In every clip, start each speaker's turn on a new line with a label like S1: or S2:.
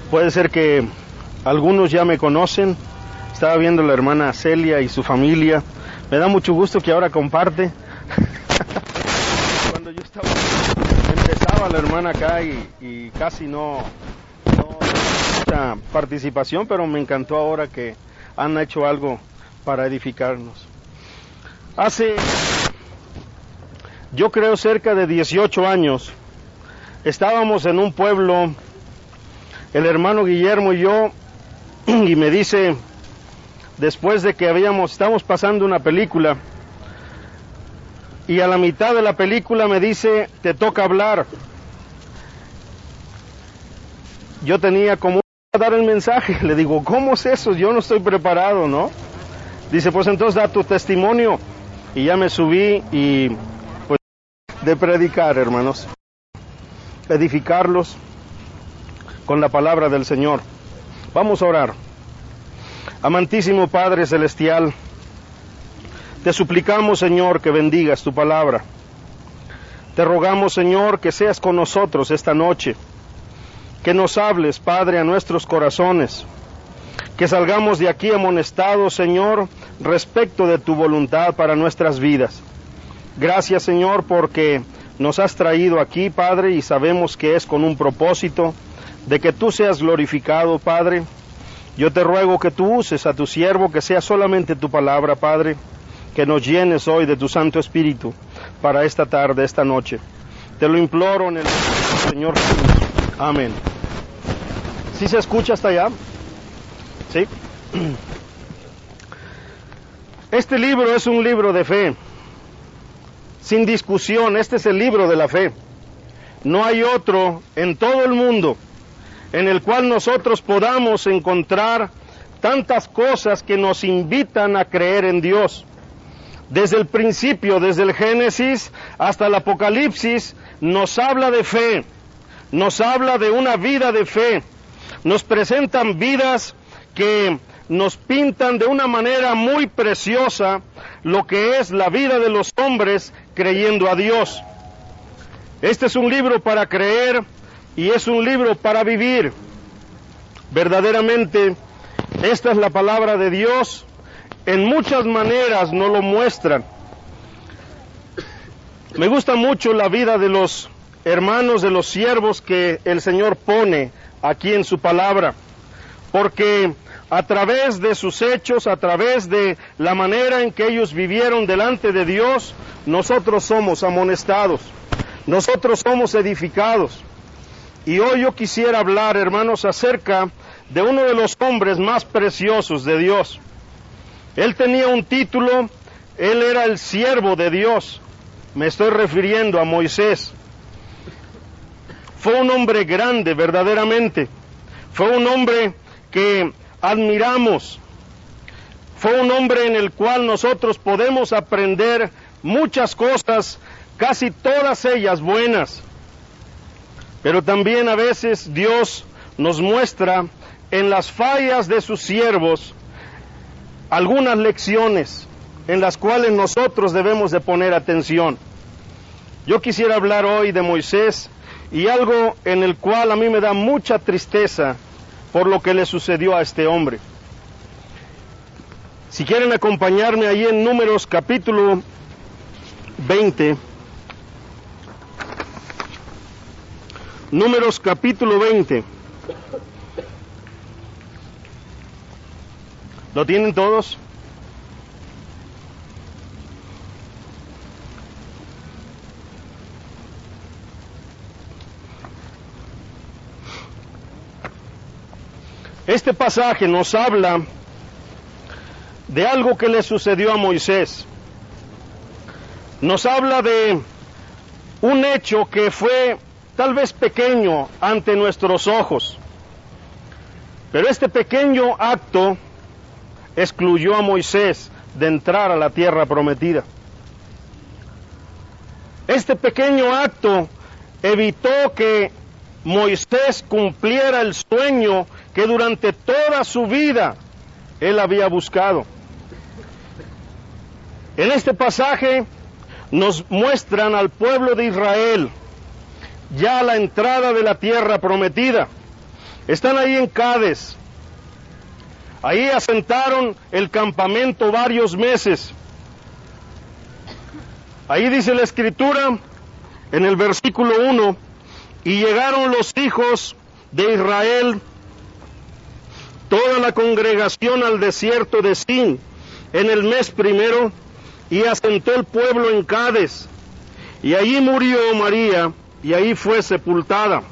S1: Puede ser que algunos ya me conocen. Estaba viendo a la hermana Celia y su familia. Me da mucho gusto que ahora comparte. Cuando yo empezaba la hermana acá y casi no mucha participación, pero me encantó ahora que han hecho algo para edificarnos. Hace, yo creo, cerca de 18 años, estábamos en un pueblo, el hermano Guillermo y yo, y me dice, después de que estamos pasando una película, y a la mitad de la película me dice, te toca hablar. Yo tenía como a dar el mensaje, le digo, ¿cómo es eso? Yo no estoy preparado, ¿no? Dice, pues entonces da tu testimonio. Y ya me subí y pues de predicar, hermanos, edificarlos con la palabra del Señor. Vamos a orar. Amantísimo Padre Celestial, te suplicamos, Señor, que bendigas tu palabra. Te rogamos, Señor, que seas con nosotros esta noche, que nos hables, Padre, a nuestros corazones, que salgamos de aquí amonestados, Señor, respecto de tu voluntad para nuestras vidas. Gracias, Señor, porque nos has traído aquí, Padre, y sabemos que es con un propósito de que tú seas glorificado, Padre. Yo te ruego que tú uses a tu siervo, que sea solamente tu palabra, Padre, que nos llenes hoy de tu Santo Espíritu para esta tarde, esta noche. Te lo imploro en el Señor Jesús. Amén. ¿Sí se escucha hasta allá? ¿Sí? Este libro es un libro de fe. Sin discusión, este es el libro de la fe. No hay otro en todo el mundo en el cual nosotros podamos encontrar tantas cosas que nos invitan a creer en Dios. Desde el principio, desde el Génesis hasta el Apocalipsis, nos habla de fe, nos habla de una vida de fe, nos presentan vidas que nos pintan de una manera muy preciosa lo que es la vida de los hombres creyendo a Dios. Este es un libro para creer y es un libro para vivir. Verdaderamente, esta es la palabra de Dios. En muchas maneras nos lo muestran. Me gusta mucho la vida de los hermanos, de los siervos que el Señor pone aquí en su palabra, porque a través de sus hechos, a través de la manera en que ellos vivieron delante de Dios, nosotros somos amonestados, nosotros somos edificados. Y hoy yo quisiera hablar, hermanos, acerca de uno de los hombres más preciosos de Dios. Él tenía un título, él era el siervo de Dios. Me estoy refiriendo a Moisés. Fue un hombre grande, verdaderamente. Fue un hombre que admiramos. Fue un hombre en el cual nosotros podemos aprender muchas cosas, casi todas ellas buenas. Pero también a veces Dios nos muestra en las fallas de sus siervos algunas lecciones en las cuales nosotros debemos de poner atención. Yo quisiera hablar hoy de Moisés y algo en el cual a mí me da mucha tristeza por lo que le sucedió a este hombre. Si quieren acompañarme ahí en Números capítulo 20, Números capítulo 20. ¿Lo tienen todos? Este pasaje nos habla de algo que le sucedió a Moisés. Nos habla de un hecho que fue tal vez pequeño ante nuestros ojos, pero este pequeño acto excluyó a Moisés de entrar a la tierra prometida. Este pequeño acto evitó que Moisés cumpliera el sueño que durante toda su vida él había buscado. En este pasaje nos muestran al pueblo de Israel ya a la entrada de la tierra prometida. Están ahí en Cades. Ahí asentaron el campamento varios meses. Ahí dice la Escritura, en el versículo 1, y llegaron los hijos de Israel, toda la congregación al desierto de Sin, en el mes primero, y asentó el pueblo en Cades, y allí murió María, y ahí fue sepultada.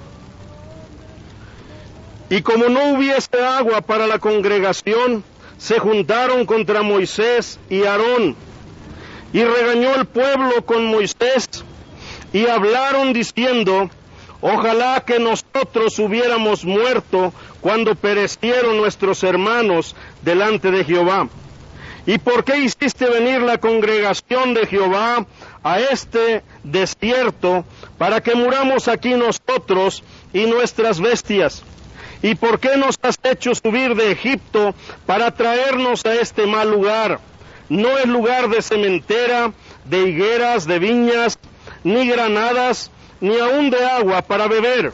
S1: Y como no hubiese agua para la congregación, se juntaron contra Moisés y Aarón, y regañó el pueblo con Moisés, y hablaron diciendo, ojalá que nosotros hubiéramos muerto cuando perecieron nuestros hermanos delante de Jehová. ¿Y por qué hiciste venir la congregación de Jehová a este desierto para que muramos aquí nosotros y nuestras bestias? ¿Y por qué nos has hecho subir de Egipto para traernos a este mal lugar? No es lugar de sementera, de higueras, de viñas, ni granadas, ni aun de agua para beber.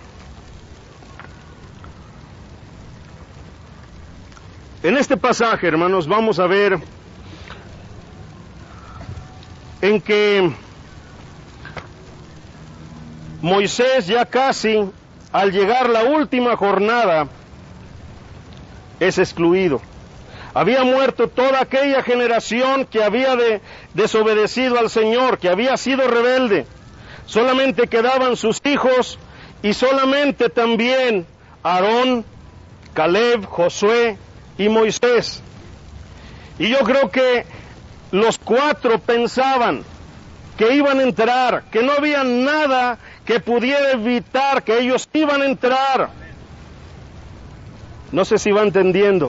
S1: En este pasaje, hermanos, vamos a ver en que Moisés ya casi, al llegar la última jornada, es excluido. Había muerto toda aquella generación que había desobedecido al Señor, que había sido rebelde. Solamente quedaban sus hijos y solamente también Aarón, Caleb, Josué y Moisés. Y yo creo que los cuatro pensaban que iban a entrar, que no había nada que pudiera evitar que ellos iban a entrar. No sé si va entendiendo.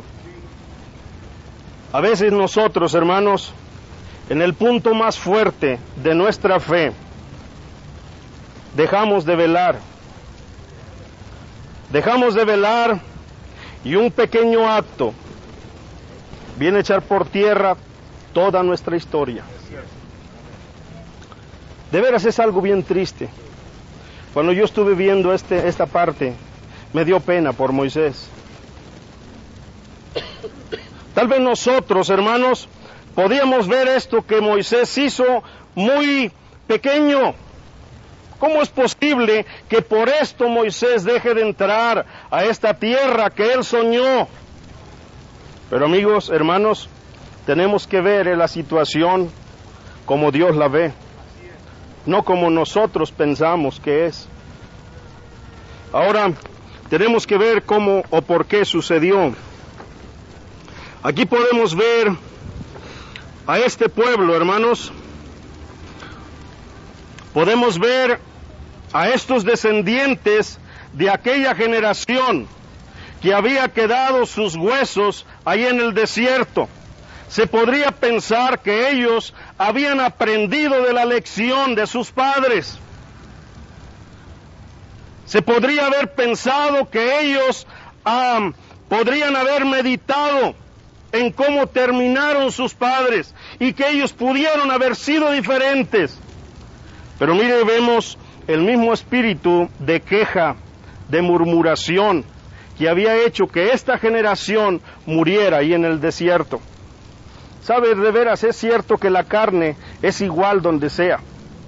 S1: A veces nosotros, hermanos, en el punto más fuerte de nuestra fe, dejamos de velar. Dejamos de velar y un pequeño acto viene a echar por tierra toda nuestra historia. De veras es algo bien triste. Cuando yo estuve viendo esta parte, me dio pena por Moisés. Tal vez nosotros, hermanos, podíamos ver esto que Moisés hizo muy pequeño. ¿Cómo es posible que por esto Moisés deje de entrar a esta tierra que él soñó? Pero amigos, hermanos, tenemos que ver la situación como Dios la ve, no como nosotros pensamos que es. Ahora, tenemos que ver cómo o por qué sucedió. Aquí podemos ver a este pueblo, hermanos. Podemos ver a estos descendientes de aquella generación que había quedado sus huesos ahí en el desierto. Se podría pensar que ellos habían aprendido de la lección de sus padres. Se podría haber pensado que ellos podrían haber meditado en cómo terminaron sus padres y que ellos pudieron haber sido diferentes. Pero mire, vemos el mismo espíritu de queja, de murmuración, que había hecho que esta generación muriera ahí en el desierto. ¿Sabe? De veras es cierto que la carne es igual donde sea.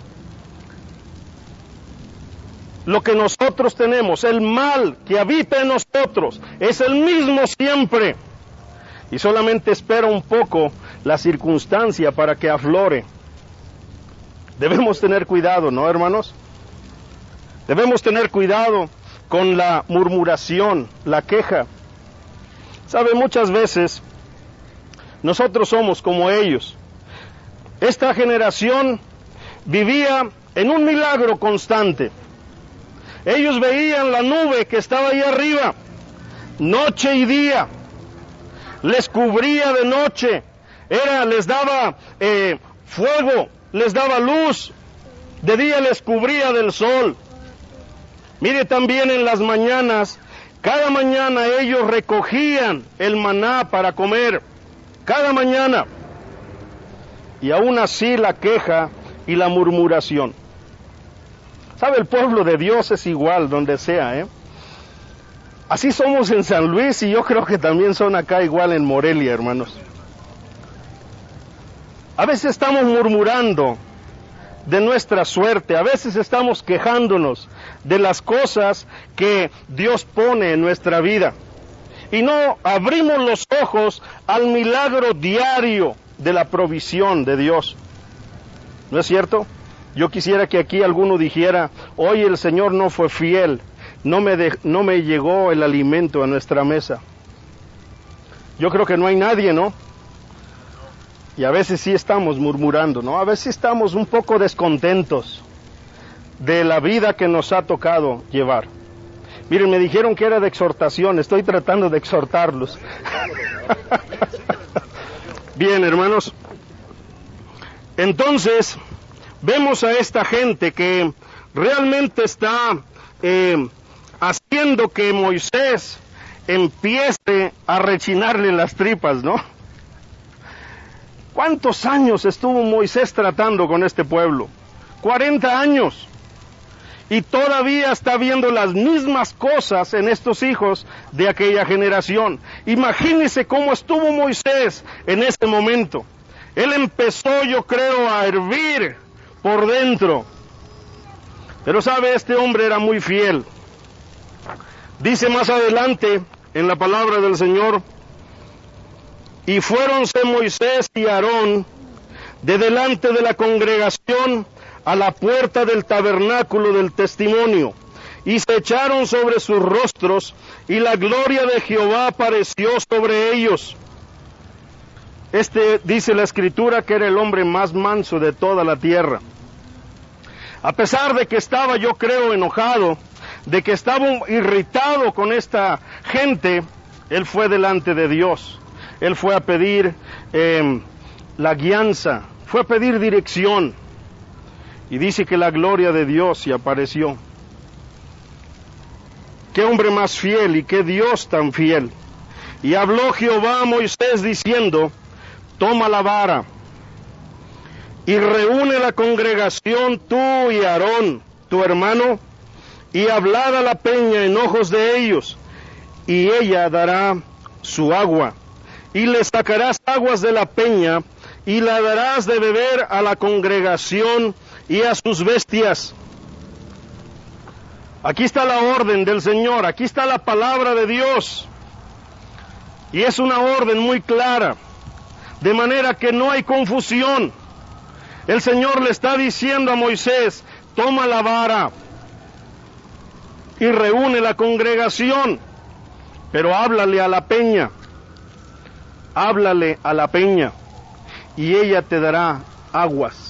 S1: Lo que nosotros tenemos, el mal que habita en nosotros, es el mismo siempre. Y solamente espera un poco la circunstancia para que aflore. Debemos tener cuidado, ¿no, hermanos? Debemos tener cuidado con la murmuración, la queja. ¿Sabe? Muchas veces nosotros somos como ellos. Esta generación vivía en un milagro constante. Ellos veían la nube que estaba ahí arriba, noche y día. Les cubría de noche, les daba fuego, les daba luz, de día les cubría del sol. Mire también en las mañanas, cada mañana ellos recogían el maná para comer, cada mañana. Y aún así la queja y la murmuración. ¿Sabe? El pueblo de Dios es igual donde sea, Así somos en San Luis y yo creo que también son acá igual en Morelia, hermanos. A veces estamos murmurando de nuestra suerte, a veces estamos quejándonos de las cosas que Dios pone en nuestra vida. Y no abrimos los ojos al milagro diario de la provisión de Dios. ¿No es cierto? Yo quisiera que aquí alguno dijera, hoy el Señor no fue fiel, no me llegó el alimento a nuestra mesa. Yo creo que no hay nadie, ¿no? Y a veces sí estamos murmurando, ¿no? A veces estamos un poco descontentos de la vida que nos ha tocado llevar. Miren, me dijeron que era de exhortación, estoy tratando de exhortarlos. Bien, hermanos. Entonces, vemos a esta gente que realmente está haciendo que Moisés empiece a rechinarle las tripas, ¿no? ¿Cuántos años estuvo Moisés tratando con este pueblo? 40 años. Y todavía está viendo las mismas cosas en estos hijos de aquella generación. Imagínense cómo estuvo Moisés en ese momento. Él empezó, yo creo, a hervir por dentro. Pero sabe, este hombre era muy fiel. Dice más adelante en la palabra del Señor, y fuéronse Moisés y Aarón de delante de la congregación a la puerta del tabernáculo del testimonio, y se echaron sobre sus rostros, y la gloria de Jehová apareció sobre ellos. Este, dice la Escritura, que era el hombre más manso de toda la tierra. A pesar de que estaba, yo creo, enojado, de que estaba irritado con esta gente, él fue delante de Dios. Él fue a pedir la guianza, fue a pedir dirección. Y dice que la gloria de Dios se apareció. Qué hombre más fiel y qué Dios tan fiel. Y habló Jehová a Moisés diciendo, toma la vara y reúne la congregación tú y Aarón, tu hermano, y hablad a la peña en ojos de ellos, y ella dará su agua. Y le sacarás aguas de la peña, y la darás de beber a la congregación y a sus bestias. Aquí está la orden del Señor, aquí está la palabra de Dios. Y es una orden muy clara, de manera que no hay confusión. El Señor le está diciendo a Moisés, toma la vara y reúne la congregación, pero háblale a la peña. Háblale a la peña, y ella te dará aguas.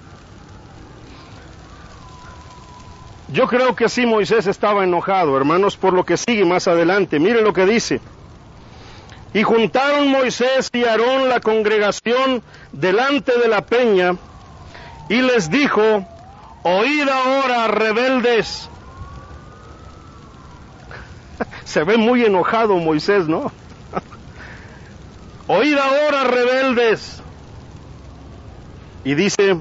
S1: Yo creo que sí, Moisés estaba enojado, hermanos, por lo que sigue más adelante. Miren lo que dice. Y juntaron Moisés y Aarón la congregación delante de la peña, y les dijo, oíd ahora, rebeldes. Se ve muy enojado Moisés, ¿no? Oíd ahora, rebeldes. Y dice,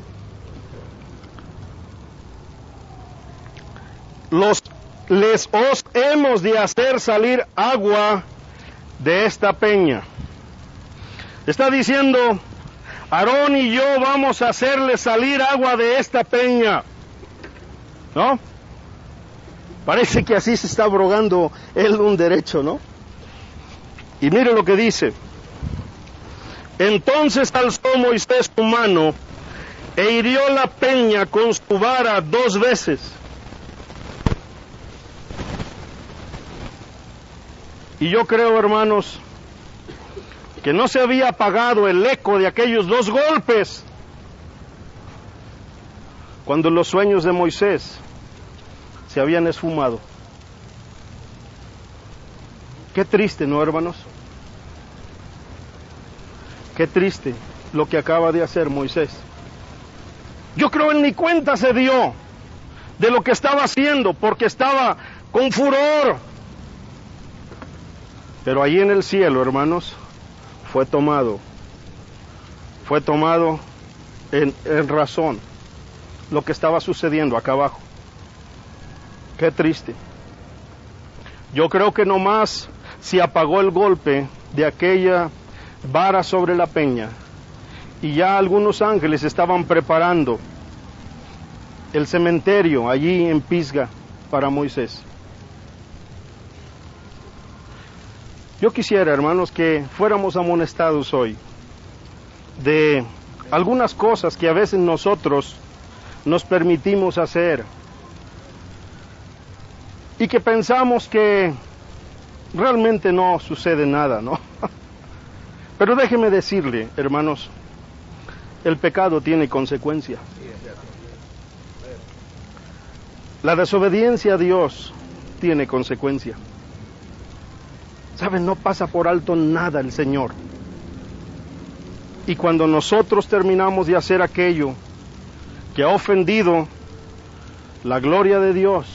S1: os hemos de hacer salir agua de esta peña. Está diciendo, Aarón y yo vamos a hacerle salir agua de esta peña, ¿no? Parece que así se está abrogando él un derecho, ¿no? Y mire lo que dice. Entonces alzó Moisés su mano e hirió la peña con su vara 2 veces. Y yo creo, hermanos, que no se había apagado el eco de aquellos 2 golpes cuando los sueños de Moisés se habían esfumado. Qué triste, ¿no, hermanos? Qué triste lo que acaba de hacer Moisés. Yo creo él ni cuenta se dio de lo que estaba haciendo, porque estaba con furor. Pero ahí en el cielo, hermanos, fue tomado en razón lo que estaba sucediendo acá abajo. Qué triste. Yo creo que nomás se apagó el golpe de aquella vara sobre la peña y ya algunos ángeles estaban preparando el cementerio allí en Pisga para Moisés. Yo quisiera, hermanos, que fuéramos amonestados hoy de algunas cosas que a veces nosotros nos permitimos hacer y que pensamos que realmente no sucede nada, ¿no? Pero déjeme decirle, hermanos, el pecado tiene consecuencia. La desobediencia a Dios tiene consecuencia. ¿Saben? No pasa por alto nada el Señor. Y cuando nosotros terminamos de hacer aquello que ha ofendido la gloria de Dios,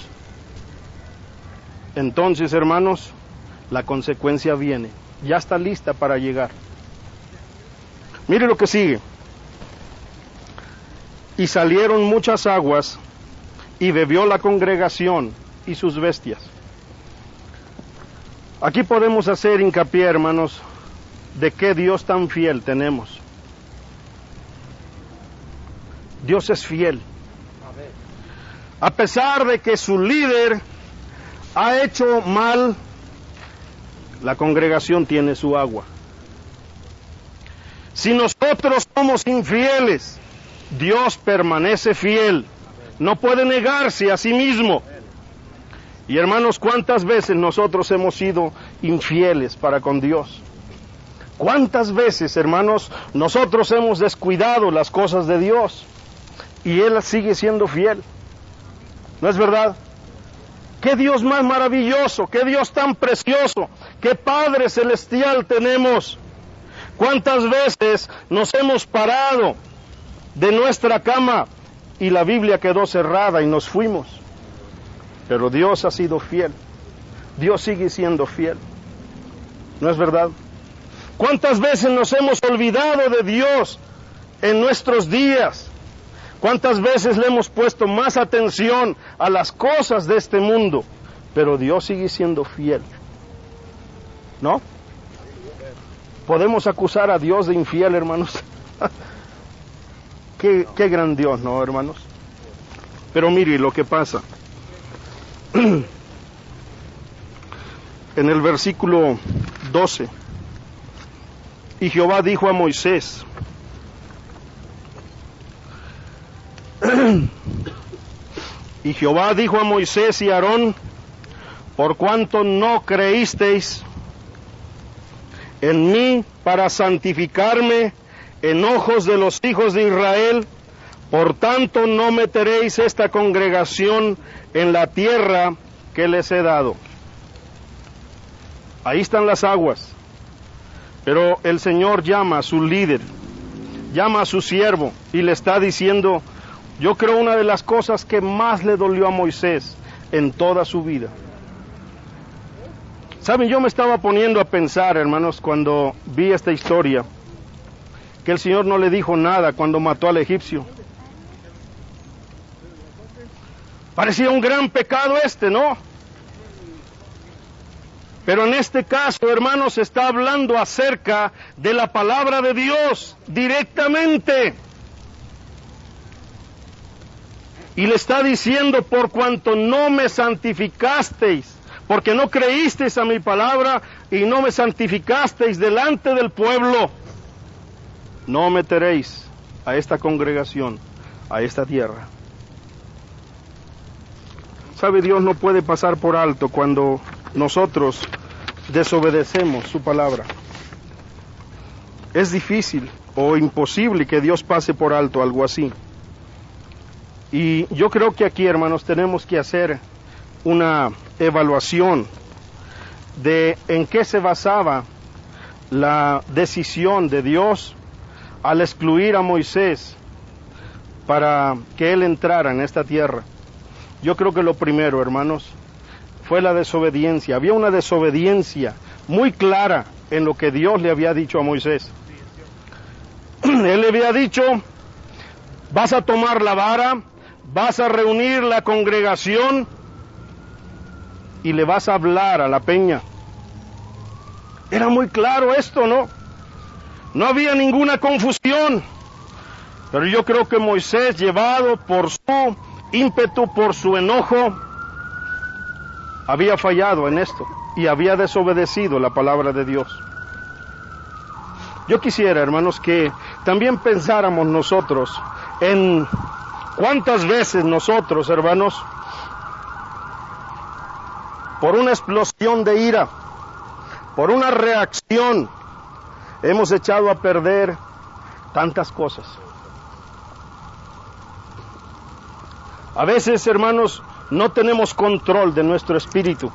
S1: entonces, hermanos, la consecuencia viene. Ya está lista para llegar. Mire lo que sigue. Y salieron muchas aguas, y bebió la congregación y sus bestias. Aquí podemos hacer hincapié, hermanos, de qué Dios tan fiel tenemos. Dios es fiel. A pesar de que su líder ha hecho mal, la congregación tiene su agua. Si nosotros somos infieles, Dios permanece fiel. No puede negarse a sí mismo. Y hermanos, ¿cuántas veces nosotros hemos sido infieles para con Dios? ¿Cuántas veces, hermanos, nosotros hemos descuidado las cosas de Dios? Y Él sigue siendo fiel. ¿No es verdad? ¡Qué Dios más maravilloso! ¡Qué Dios tan precioso! ¡Qué Padre Celestial tenemos! ¿Cuántas veces nos hemos parado de nuestra cama y la Biblia quedó cerrada y nos fuimos? Pero Dios ha sido fiel. Dios sigue siendo fiel. ¿No es verdad? ¿Cuántas veces nos hemos olvidado de Dios en nuestros días? ¿Cuántas veces le hemos puesto más atención a las cosas de este mundo? Pero Dios sigue siendo fiel. ¿No? ¿Podemos acusar a Dios de infiel, hermanos? Qué gran Dios, ¿no, hermanos? Pero mire lo que pasa. En el versículo 12, y Jehová dijo a Moisés, y Jehová dijo a Moisés y a Aarón, por cuanto no creísteis en mí para santificarme en ojos de los hijos de Israel, por tanto no meteréis esta congregación en la tierra que les he dado. Ahí están las aguas, pero el Señor llama a su líder, llama a su siervo y le está diciendo, yo creo una de las cosas que más le dolió a Moisés en toda su vida. Saben, yo me estaba poniendo a pensar, hermanos, cuando vi esta historia, que el Señor no le dijo nada cuando mató al egipcio. Parecía un gran pecado ¿no? Pero en este caso, hermanos, está hablando acerca de la palabra de Dios directamente. Y le está diciendo, por cuanto no me santificasteis, porque no creísteis a mi palabra y no me santificasteis delante del pueblo, no meteréis a esta congregación, a esta tierra. ¿Sabe? Dios no puede pasar por alto cuando nosotros desobedecemos su palabra. Es difícil o imposible que Dios pase por alto algo así. Y yo creo que aquí, hermanos, tenemos que hacer una evaluación de en qué se basaba la decisión de Dios al excluir a Moisés para que él entrara en esta tierra. Yo creo que lo primero, hermanos, fue la desobediencia. Había una desobediencia muy clara en lo que Dios le había dicho a Moisés. Él le había dicho, vas a tomar la vara, vas a reunir la congregación y le vas a hablar a la peña. Era muy claro esto, ¿no? No había ninguna confusión. Pero yo creo que Moisés, llevado por su ímpetu, por su enojo, había fallado en esto y había desobedecido la palabra de Dios. Yo quisiera, hermanos, que también pensáramos nosotros en cuántas veces nosotros, hermanos, por una explosión de ira, por una reacción, hemos echado a perder tantas cosas. A veces, hermanos, no tenemos control de nuestro espíritu.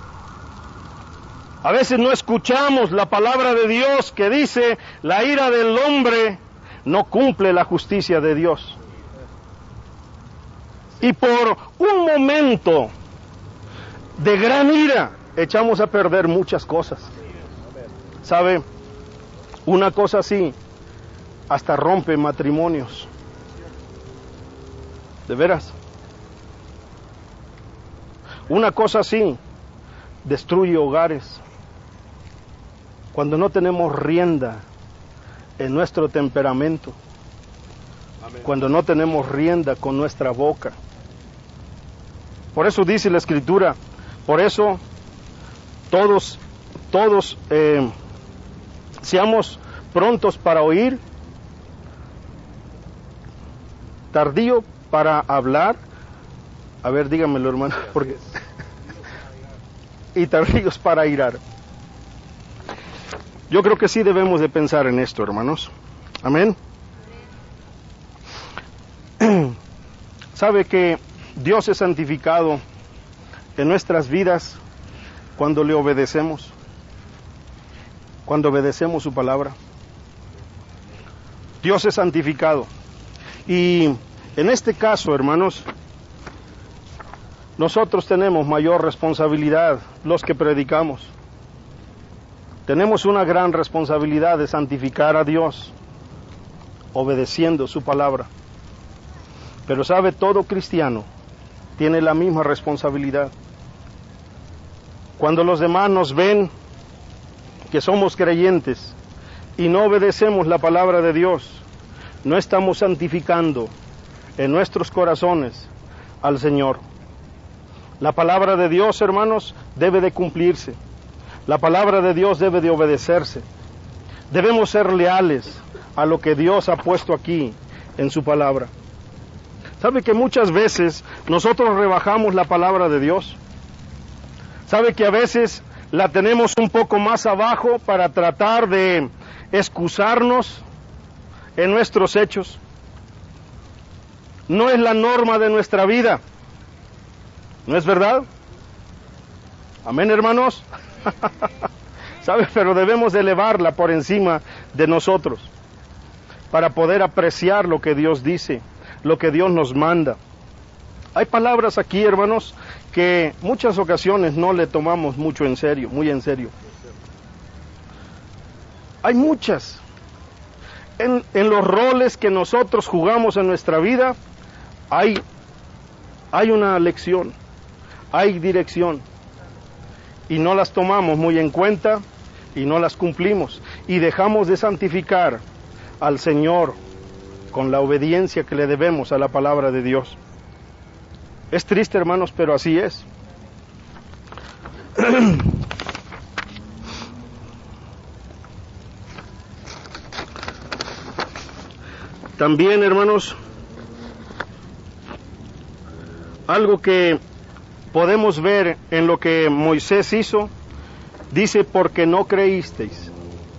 S1: A veces no escuchamos la palabra de Dios que dice, la ira del hombre no cumple la justicia de Dios. Y por un momento de gran ira, echamos a perder muchas cosas. ¿Sabe? Una cosa así, hasta rompe matrimonios. ¿De veras? Una cosa así, destruye hogares. Cuando no tenemos rienda en nuestro temperamento. Amén. Cuando no tenemos rienda con nuestra boca. Por eso dice la Escritura, por eso todos seamos prontos para oír, tardío para hablar. A ver, dígamelo, hermano, porque y tardíos para irar. Yo creo que sí debemos de pensar en esto, hermanos. Amén. ¿Sabe que Dios es santificado en nuestras vidas cuando le obedecemos? Cuando obedecemos su palabra. Dios es santificado. Y en este caso, hermanos, nosotros tenemos mayor responsabilidad, los que predicamos. Tenemos una gran responsabilidad de santificar a Dios, obedeciendo su palabra. Pero sabe, todo cristiano tiene la misma responsabilidad. Cuando los demás nos ven que somos creyentes y no obedecemos la palabra de Dios, no estamos santificando en nuestros corazones al Señor. La palabra de Dios, hermanos, debe de cumplirse. La palabra de Dios debe de obedecerse. Debemos ser leales a lo que Dios ha puesto aquí en su palabra. ¿Sabe que muchas veces nosotros rebajamos la palabra de Dios? ¿Sabe que a veces la tenemos un poco más abajo para tratar de excusarnos en nuestros hechos? No es la norma de nuestra vida. ¿No es verdad? Amén, hermanos. ¿Sabe? Pero debemos de elevarla por encima de nosotros para poder apreciar lo que Dios dice, lo que Dios nos manda. Hay palabras aquí, hermanos, que muchas ocasiones no le tomamos mucho en serio, muy en serio. Hay muchas. En los roles que nosotros jugamos en nuestra vida, hay una lección, hay dirección. Y no las tomamos muy en cuenta y no las cumplimos. Y dejamos de santificar al Señor con la obediencia que le debemos a la palabra de Dios. Es triste, hermanos, pero así es. También, hermanos, algo que podemos ver en lo que Moisés hizo, dice, porque no creísteis.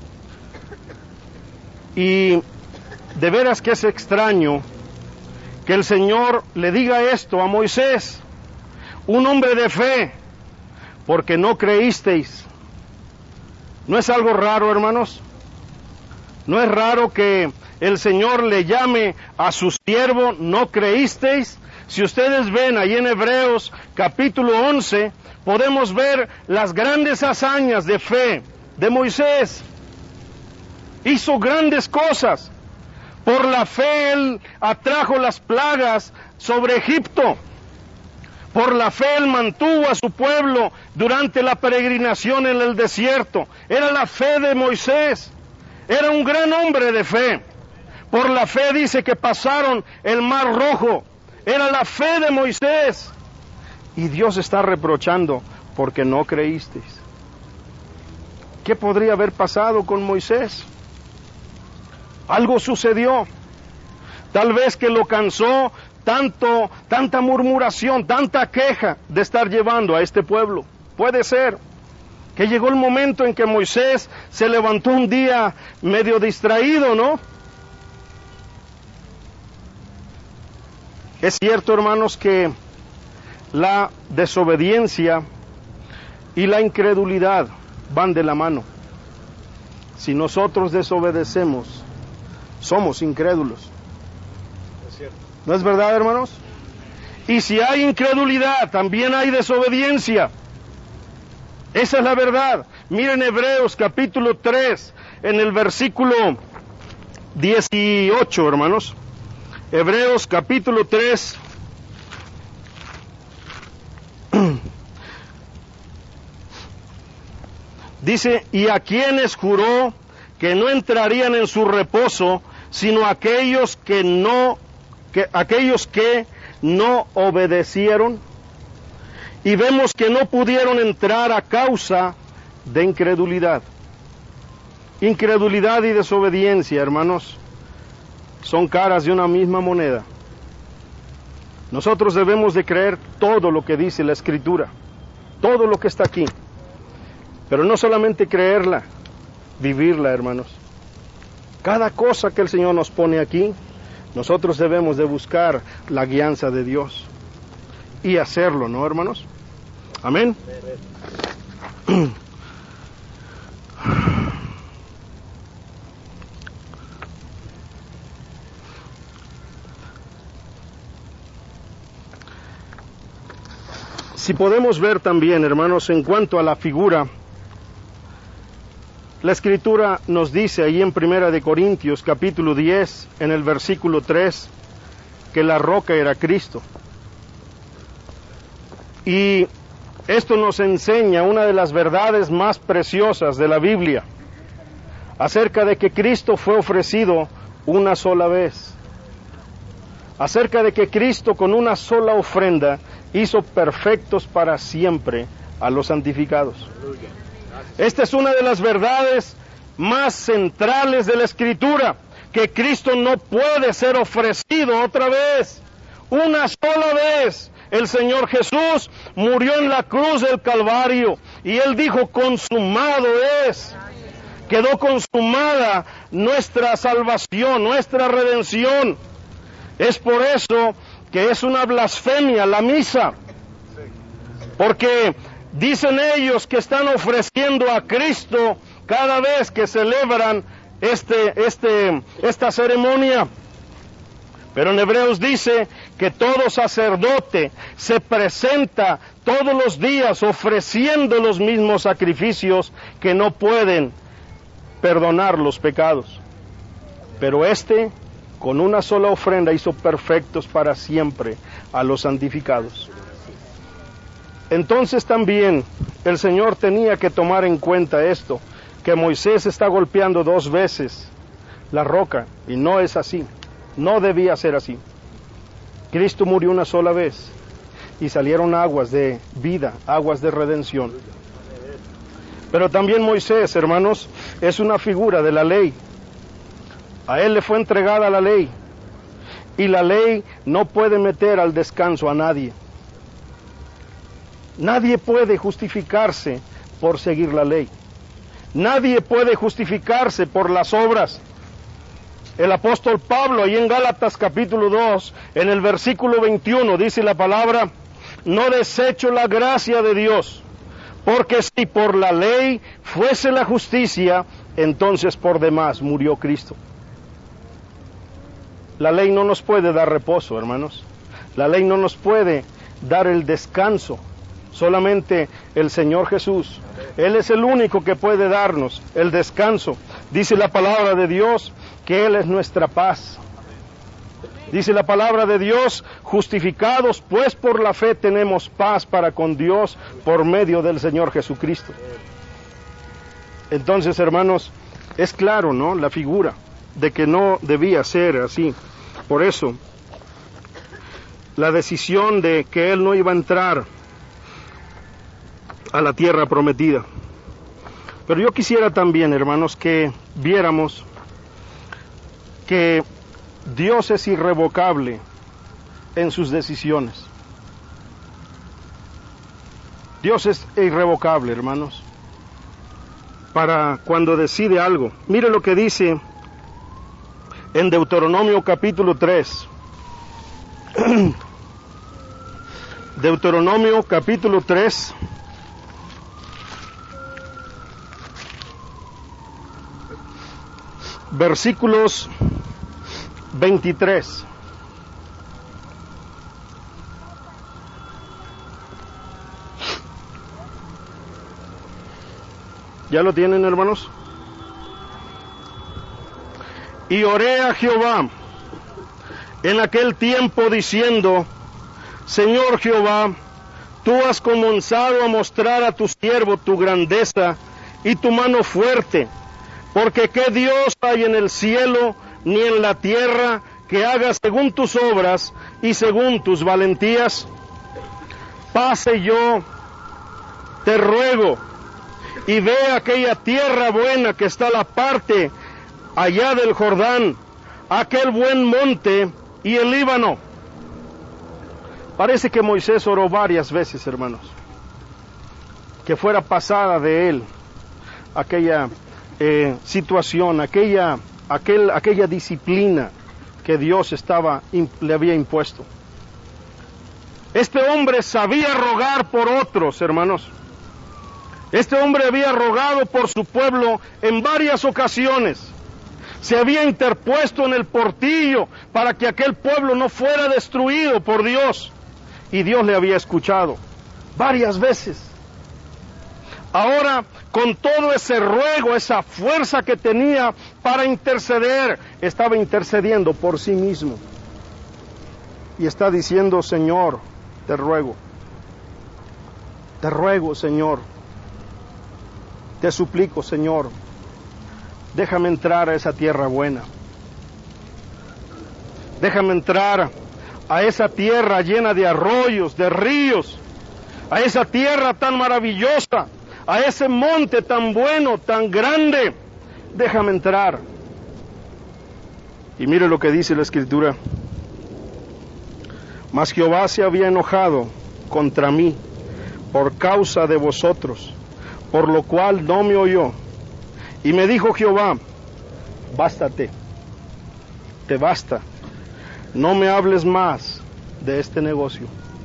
S1: Y de veras que es extraño que el Señor le diga esto a Moisés, un hombre de fe, porque no creísteis. ¿No es algo raro, hermanos? ¿No es raro que el Señor le llame a su siervo, no creísteis? Si ustedes ven ahí en Hebreos capítulo 11, podemos ver las grandes hazañas de fe de Moisés. Hizo grandes cosas. Por la fe él atrajo las plagas sobre Egipto. Por la fe Él mantuvo a su pueblo durante la peregrinación en el desierto. Era la fe de Moisés. Era un gran hombre de fe. Por la fe dice que pasaron el Mar Rojo. Era la fe de Moisés. Y Dios está reprochando porque no creísteis. ¿Qué podría haber pasado con Moisés? Algo sucedió. Tal vez que lo cansó tanta murmuración, tanta queja de estar llevando a este pueblo. Puede ser que llegó el momento en que Moisés se levantó un día medio distraído, ¿no? Es cierto, hermanos, que la desobediencia y la incredulidad van de la mano. Si nosotros desobedecemos, somos incrédulos. ¿No es verdad, hermanos? Y si hay incredulidad, también hay desobediencia. Esa es la verdad. Miren Hebreos capítulo 3, en el versículo 18, hermanos. Hebreos capítulo 3. Dice, y a quienes juró que no entrarían en su reposo, sino aquellos que no obedecieron, y vemos que no pudieron entrar a causa de incredulidad. Incredulidad y desobediencia, hermanos, son caras de una misma moneda. Nosotros debemos de creer todo lo que dice la Escritura, todo lo que está aquí, pero no solamente creerla, vivirla, hermanos. Cada cosa que el Señor nos pone aquí, nosotros debemos de buscar la guianza de Dios y hacerlo, ¿no, hermanos? Amén. Si podemos ver también, hermanos, en cuanto a la figura, la Escritura nos dice ahí en 1 Corintios capítulo 10, en el versículo 3, que la roca era Cristo. Y esto nos enseña una de las verdades más preciosas de la Biblia, acerca de que Cristo fue ofrecido una sola vez, acerca de que Cristo con una sola ofrenda hizo perfectos para siempre a los santificados. Esta es una de las verdades más centrales de la Escritura, que Cristo no puede ser ofrecido otra vez. Una sola vez el Señor Jesús murió en la cruz del Calvario y Él dijo, consumado es. Quedó consumada nuestra salvación, nuestra redención. Es por eso que es una blasfemia la misa, porque dicen ellos que están ofreciendo a Cristo cada vez que celebran esta ceremonia. Pero en Hebreos dice que todo sacerdote se presenta todos los días ofreciendo los mismos sacrificios que no pueden perdonar los pecados. Pero con una sola ofrenda hizo perfectos para siempre a los santificados. Entonces también el Señor tenía que tomar en cuenta esto, que Moisés está golpeando 2 veces la roca, y no es así, no debía ser así. Cristo murió una sola vez, y salieron aguas de vida, aguas de redención. Pero también Moisés, hermanos, es una figura de la ley. A él le fue entregada la ley, y la ley no puede meter al descanso a nadie. Nadie puede justificarse por seguir la ley. Nadie puede justificarse por las obras. El apóstol Pablo, ahí en Gálatas capítulo 2, en el versículo 21, dice la palabra, no desecho la gracia de Dios, porque si por la ley fuese la justicia, entonces por demás murió Cristo. La ley no nos puede dar reposo, hermanos. La ley no nos puede dar el descanso. Solamente el Señor Jesús. Él es el único que puede darnos el descanso. Dice la palabra de Dios que Él es nuestra paz. Dice la palabra de Dios, justificados pues por la fe tenemos paz para con Dios por medio del Señor Jesucristo. Entonces, hermanos, es claro, ¿no?, la figura de que no debía ser así. Por eso, la decisión de que él no iba a entrar a la tierra prometida. Pero yo quisiera también, hermanos, que viéramos que Dios es irrevocable en sus decisiones. Dios es irrevocable, hermanos, para cuando decide algo. Mire lo que dice en Deuteronomio capítulo 3. Deuteronomio capítulo 3. Versículos 23. ¿Ya lo tienen, hermanos? Y oré a Jehová en aquel tiempo diciendo: Señor Jehová, tú has comenzado a mostrar a tu siervo tu grandeza y tu mano fuerte, porque qué Dios hay en el cielo ni en la tierra que haga según tus obras y según tus valentías. Pase yo, te ruego, y ve aquella tierra buena que está a la parte allá del Jordán, aquel buen monte y el Líbano. Parece que Moisés oró varias veces, hermanos, que fuera pasada de él aquella situación, aquella disciplina que Dios le había impuesto. Este hombre sabía rogar por otros, hermanos. Este hombre había rogado por su pueblo en varias ocasiones. Se había interpuesto en el portillo para que aquel pueblo no fuera destruido por Dios. Y Dios le había escuchado varias veces. Ahora, con todo ese ruego, esa fuerza que tenía para interceder, estaba intercediendo por sí mismo. Y está diciendo: Señor, te ruego, Señor, te suplico, Señor, déjame entrar a esa tierra buena. Déjame entrar a esa tierra llena de arroyos, de ríos, a esa tierra tan maravillosa, a ese monte tan bueno, tan grande. Déjame entrar. Y mire lo que dice la Escritura: mas Jehová se había enojado contra mí por causa de vosotros, por lo cual no me oyó. Y me dijo Jehová: bástate, te basta, no me hables más de este negocio.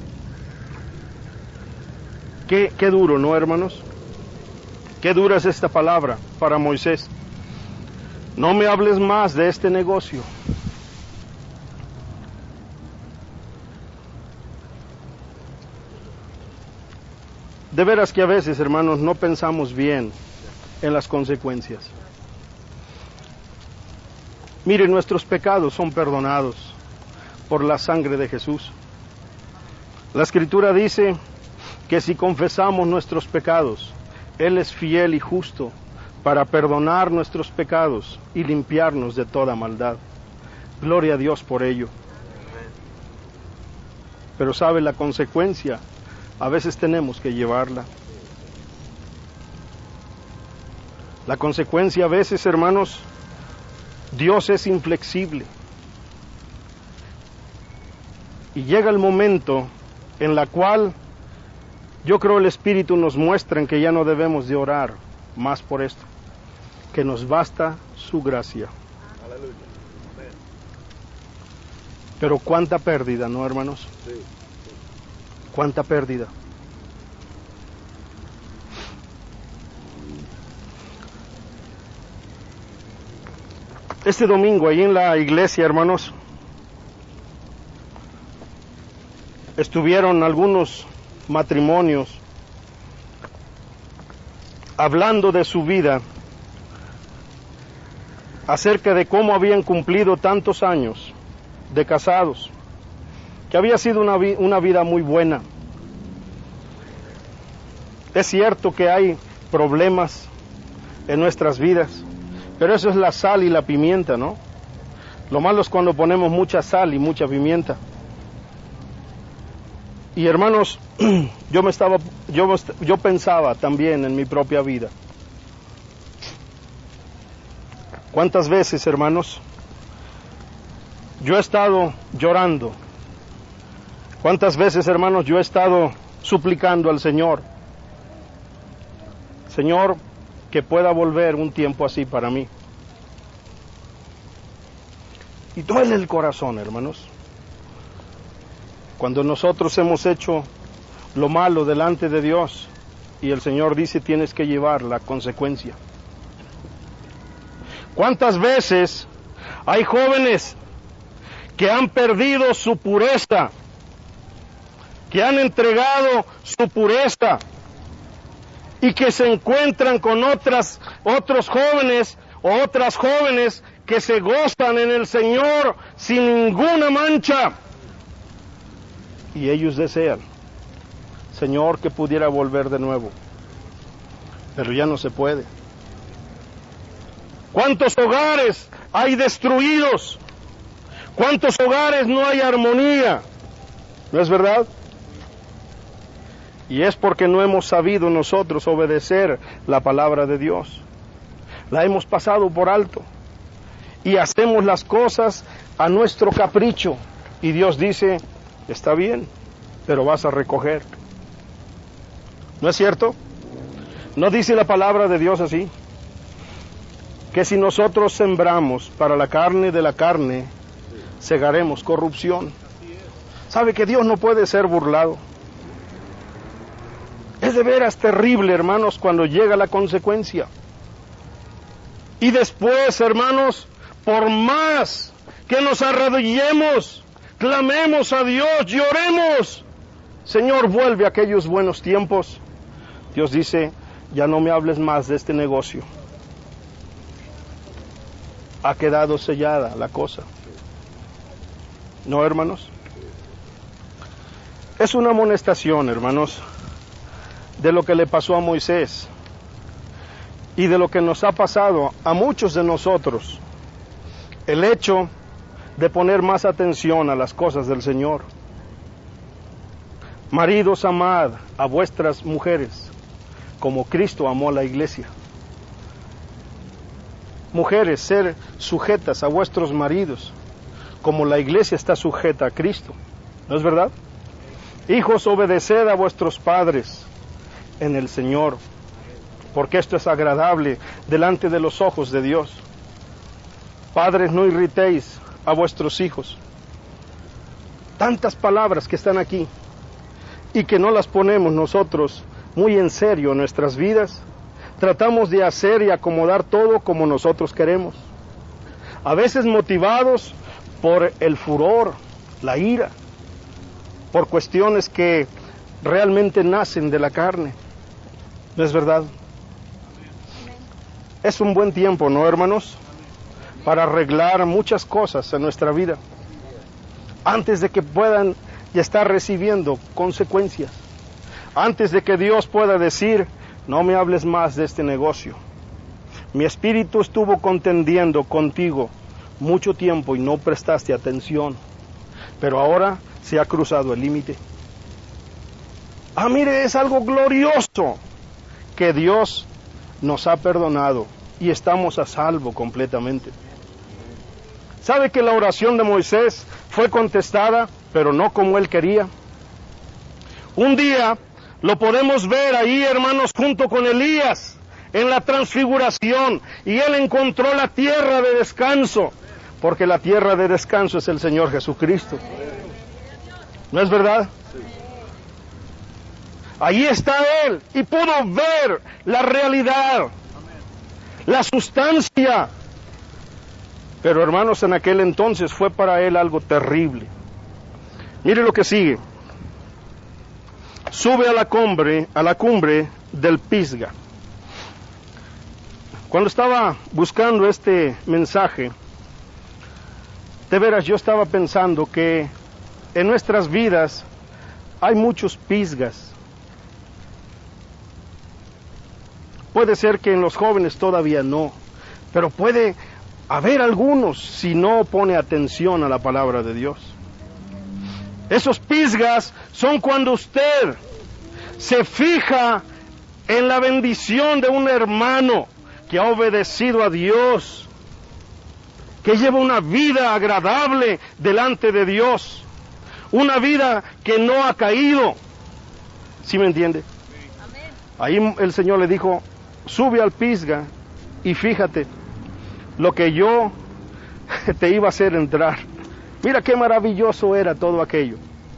S1: Qué duro, ¿no, hermanos? Qué dura es esta palabra para Moisés. No me hables más de este negocio. De veras que a veces, hermanos, no pensamos bien en las consecuencias. Miren, nuestros pecados son perdonados por la sangre de Jesús. La Escritura dice que si confesamos nuestros pecados, Él es fiel y justo para perdonar nuestros pecados y limpiarnos de toda maldad. Gloria a Dios por ello. Pero sabe, la consecuencia a veces tenemos que llevarla. La consecuencia a veces, hermanos, Dios es inflexible. Y llega el momento en la cual yo creo el Espíritu nos muestra en que ya no debemos de orar más por esto, que nos basta su gracia. Aleluya. Pero cuánta pérdida, ¿no, hermanos? Sí. Cuánta pérdida. Este domingo ahí en la iglesia, hermanos, estuvieron algunos matrimonios hablando de su vida, acerca de cómo habían cumplido tantos años de casados, que había sido una vida muy buena. Es cierto que hay problemas en nuestras vidas, pero eso es la sal y la pimienta, ¿no? Lo malo es cuando ponemos mucha sal y mucha pimienta. Y hermanos, yo pensaba también en mi propia vida. ¿Cuántas veces, hermanos, yo he estado llorando? ¿Cuántas veces, hermanos, yo he estado suplicando al Señor? Señor, que pueda volver un tiempo así para mí. Y duele el corazón, hermanos, cuando nosotros hemos hecho lo malo delante de Dios y el Señor dice tienes que llevar la consecuencia. ¿Cuántas veces hay jóvenes que han perdido su pureza, que han entregado su pureza y que se encuentran con otros jóvenes o otras jóvenes que se gozan en el Señor sin ninguna mancha? Y ellos desean, Señor, que pudiera volver de nuevo, pero ya no se puede. ¿Cuántos hogares hay destruidos? ¿Cuántos hogares no hay armonía? ¿No es verdad? Y es porque no hemos sabido nosotros obedecer la palabra de Dios. La hemos pasado por alto y hacemos las cosas a nuestro capricho. Y Dios dice, está bien, pero vas a recoger. ¿No es cierto? ¿No dice la palabra de Dios así? Que si nosotros sembramos para la carne de la carne, segaremos corrupción. ¿Sabe que Dios no puede ser burlado? Es de veras terrible, hermanos, cuando llega la consecuencia. Y después, hermanos, por más que nos arrodillemos, clamemos a Dios, lloremos, Señor, vuelve a aquellos buenos tiempos. Dios dice, ya no me hables más de este negocio. Ha quedado sellada la cosa. ¿No, hermanos? Es una amonestación, hermanos, de lo que le pasó a Moisés y de lo que nos ha pasado a muchos de nosotros. El hecho de poner más atención a las cosas del Señor. Maridos, amad a vuestras mujeres como Cristo amó a la iglesia. Mujeres, ser sujetas a vuestros maridos como la iglesia está sujeta a Cristo. ¿No es verdad? Hijos, obedeced a vuestros padres en el Señor, porque esto es agradable delante de los ojos de Dios. Padres, no irritéis a vuestros hijos. Tantas palabras que están aquí y que no las ponemos nosotros muy en serio en nuestras vidas. Tratamos de hacer y acomodar todo como nosotros queremos. A veces motivados por el furor, la ira, por cuestiones que realmente nacen de la carne. ¿No es verdad? Es un buen tiempo, ¿no, hermanos? Para arreglar muchas cosas en nuestra vida antes de que puedan estar recibiendo consecuencias, antes de que Dios pueda decir, no me hables más de este negocio. Mi espíritu estuvo contendiendo contigo mucho tiempo y no prestaste atención, pero ahora se ha cruzado el límite. Mire, es algo glorioso que Dios nos ha perdonado y estamos a salvo completamente. ¿Sabe que la oración de Moisés fue contestada, pero no como él quería? Un día lo podemos ver ahí, hermanos, junto con Elías, en la transfiguración, y él encontró la tierra de descanso, porque la tierra de descanso es el Señor Jesucristo. ¿No es verdad? Ahí está él, y pudo ver la realidad, la sustancia. Pero hermanos, en aquel entonces fue para él algo terrible. Mire lo que sigue. Sube a la cumbre del Pisga. Cuando estaba buscando este mensaje, De veras, yo estaba pensando que en nuestras vidas hay muchos pisgas. Puede ser que en los jóvenes todavía no, pero puede haber algunos si no pone atención a la palabra de Dios. Esos pisgas son cuando usted se fija en la bendición de un hermano que ha obedecido a Dios, que lleva una vida agradable delante de Dios, una vida que no ha caído. ¿Sí me entiende? Ahí el Señor le dijo, sube al pisga y fíjate lo que yo te iba a hacer entrar. Mira qué maravilloso era todo aquello.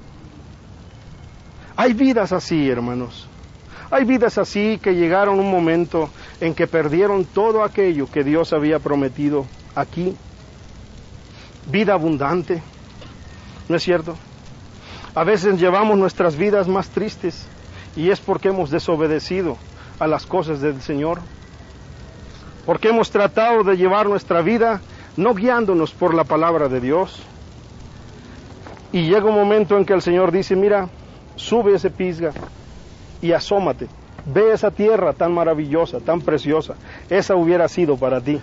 S1: Hay vidas así, hermanos. Hay vidas así que llegaron un momento en que perdieron todo aquello que Dios había prometido aquí. Vida abundante, ¿no es cierto? A veces llevamos nuestras vidas más tristes y es porque hemos desobedecido a las cosas del Señor, porque hemos tratado de llevar nuestra vida no guiándonos por la palabra de Dios. Y llega un momento en que el Señor dice, mira, sube ese pisga y asómate, ve esa tierra tan maravillosa, tan preciosa, esa hubiera sido para ti.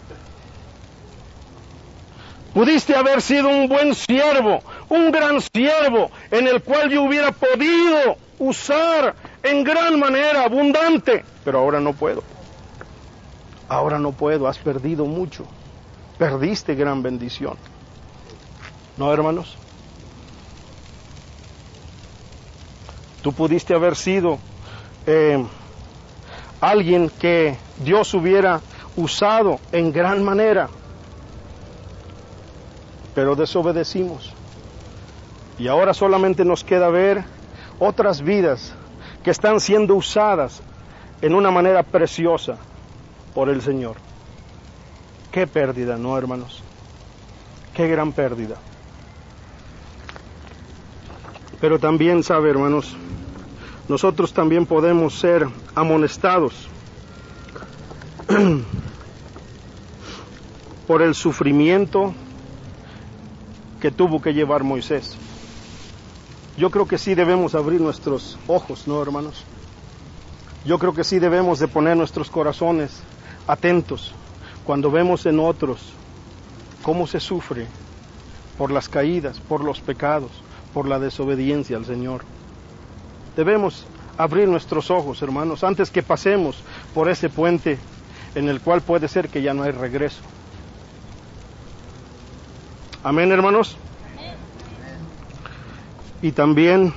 S1: Pudiste haber sido un buen siervo, un gran siervo, en el cual yo hubiera podido usar en gran manera, abundante, pero ahora no puedo. Ahora no puedo, has perdido mucho, perdiste gran bendición. ¿No, hermanos? Tú pudiste haber sido alguien que Dios hubiera usado en gran manera, pero desobedecimos. Y ahora solamente nos queda ver otras vidas que están siendo usadas en una manera preciosa por el Señor. Qué pérdida, ¿no, hermanos? Qué gran pérdida. Pero también, sabe, hermanos, nosotros también podemos ser amonestados por el sufrimiento que tuvo que llevar Moisés. Yo creo que sí debemos abrir nuestros ojos, ¿no, hermanos? Yo creo que sí debemos de poner nuestros corazones atentos cuando vemos en otros cómo se sufre por las caídas, por los pecados, por la desobediencia al Señor. Debemos abrir nuestros ojos, hermanos, antes que pasemos por ese puente en el cual puede ser que ya no hay regreso. Amén, hermanos. Y también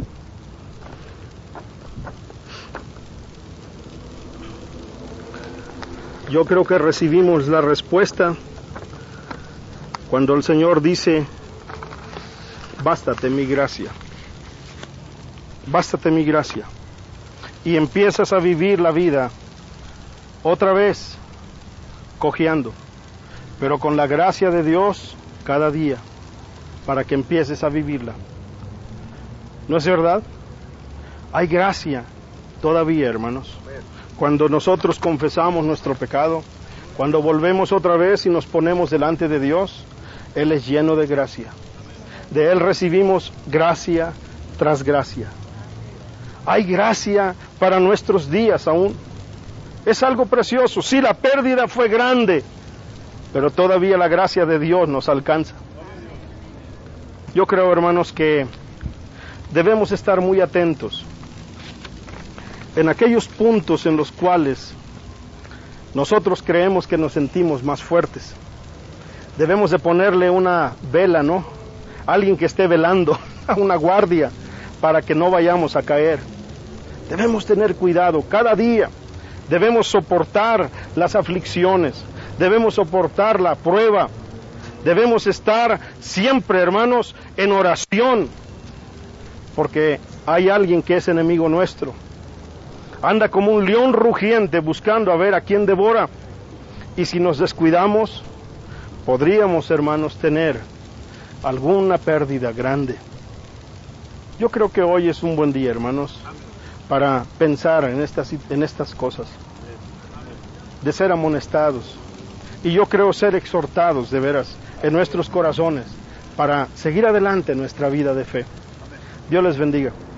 S1: yo creo que recibimos la respuesta cuando el Señor dice, bástate mi gracia, bástate mi gracia, y empiezas a vivir la vida otra vez cojeando, pero con la gracia de Dios cada día, para que empieces a vivirla. ¿No es verdad? Hay gracia todavía, hermanos. Cuando nosotros confesamos nuestro pecado, cuando volvemos otra vez y nos ponemos delante de Dios, Él es lleno de gracia. De Él recibimos gracia tras gracia. Hay gracia para nuestros días aún. Es algo precioso. Sí, la pérdida fue grande, pero todavía la gracia de Dios nos alcanza. Yo creo, hermanos, que debemos estar muy atentos en aquellos puntos en los cuales nosotros creemos que nos sentimos más fuertes. Debemos de ponerle una vela, ¿no? Alguien que esté velando, una guardia, para que no vayamos a caer. Debemos tener cuidado cada día. Debemos soportar las aflicciones. Debemos soportar la prueba. Debemos estar siempre, hermanos, en oración, porque hay alguien que es enemigo nuestro. Anda como un león rugiente buscando a ver a quién devora. Y si nos descuidamos, podríamos, hermanos, tener alguna pérdida grande. Yo creo que hoy es un buen día, hermanos, para pensar en estas cosas, de ser amonestados, y yo creo ser exhortados de veras en nuestros corazones para seguir adelante en nuestra vida de fe. Dios les bendiga.